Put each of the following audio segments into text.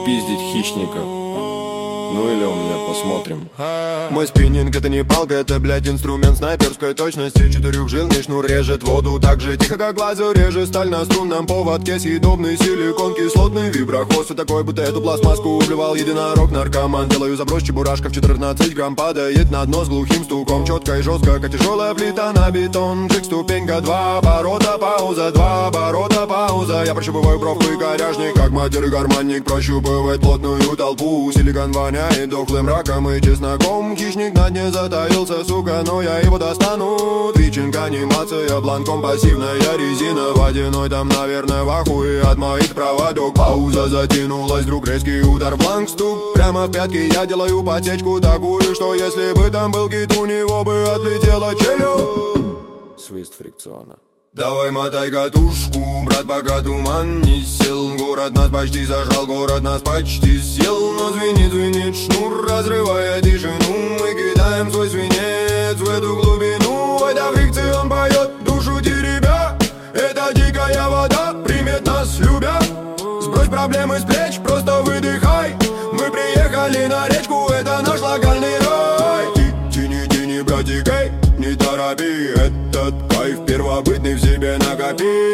спиздить хищника. Ну или у меня, посмотрим. Мой спиннинг это не палка, это, блядь, инструмент снайперской точности. Четырехжильный шнур режет воду так же тихо, как лазер режет сталь на струнном поводке. Съедобный силикон, кислотный виброхвост. Такой, будто эту пластмасску убивал единорог наркоман. Делаю заброс, чебурашка в 14 грамм падает на дно с глухим стуком. Четко и жестко, как тяжелая плита на бетон. Шик, ступенька, 2 оборота, пауза, 2 оборота, пауза. Я прощупываю бровку и коряжник, как матер и гармонник прощупывает плотную толпу. Силикон воняет дохлым раком и чесноком. Хищник на дне затаился, сука, но я его достану. Твичинг, анимация, бланком пассивная резина. Водяной там, наверное, в ахуе от моих проводок. Пауза затянулась, вдруг резкий удар, бланк, стук прямо в пятки. Я делаю подсечку такую, что если бы там был гид, у него бы отлетела челюсть. Свист фрикциона. Давай мотай катушку, брат, пока туман не сел. Город нас почти зажал, город нас почти съел. Но звенит шнур, разрывая тишину. Мы кидаем свой свинец в эту глубину. Это фрикцион поет, душу теребя. Это дикая вода, примет нас любя. Сбрось проблемы с плеч, просто выдыхай. Мы приехали на речку, это наш локальный рай. Тяни, братик, эй, не торопи. Этот кайф первобытный в себе накопи.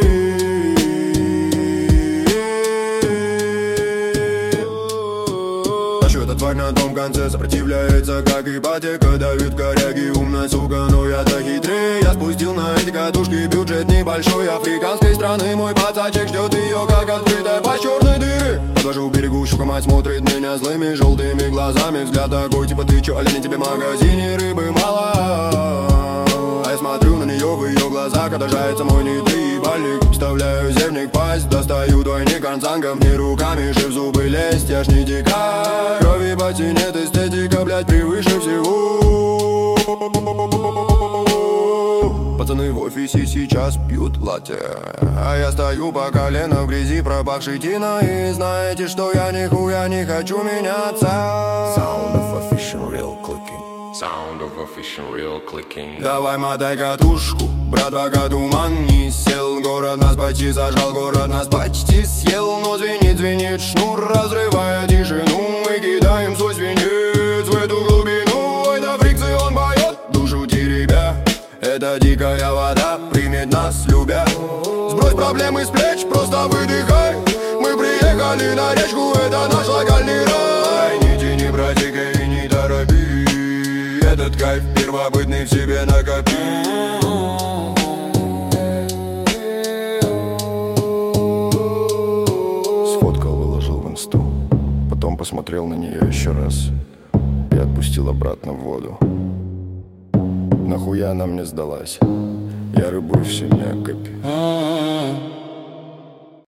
Эта тварь на том конце сопротивляется, как ипотека. Давит коряги, умная сука, но я-то хитрее. Я спустил на эти катушки бюджет небольшой африканской страны. Мой пацачек ждет ее, как открытая пасть черной дыры. Подвожу к берегу, щука мать смотрит меня злыми желтыми глазами. Взгляд такой, типа ты чё, олень, тебе в магазине рыбы мало. А я смотрю на нее, в ее глазах отражается мой недоебальник. Вставляю зерник в пасть, достаю двойник концангом. Не руками же в зубы лезть, я ж не дикарь. Крови по нет, эстетика, блядь, превыше всего. Пацаны в офисе сейчас пьют латте, а я стою по колено в грязи, пропахшей тиной. И знаете, что я нихуя не хочу меняться. Sound of official real clicking. Sound of official real clicking. Давай мотай катушку, брат, пока туман не сел. Город нас почти зажал, город нас почти съел. Но звенит шнур, разрывая тишину. Мы кидаем свой свинец в эту глубину. Это фрикцион поет, душу теребя. Это дикая вода, примет нас любя. Сбрось проблемы с плеч, просто выдыхай. Мы приехали на речку, это наш локальный рай. Не тяни, братик, и не торопи. Этот кайф первобытный в себе накопи. Сфоткал, выложил в инсту. Потом посмотрел на нее еще раз и отпустил обратно в воду. Нахуя она мне сдалась? Я рыбу в семье копи.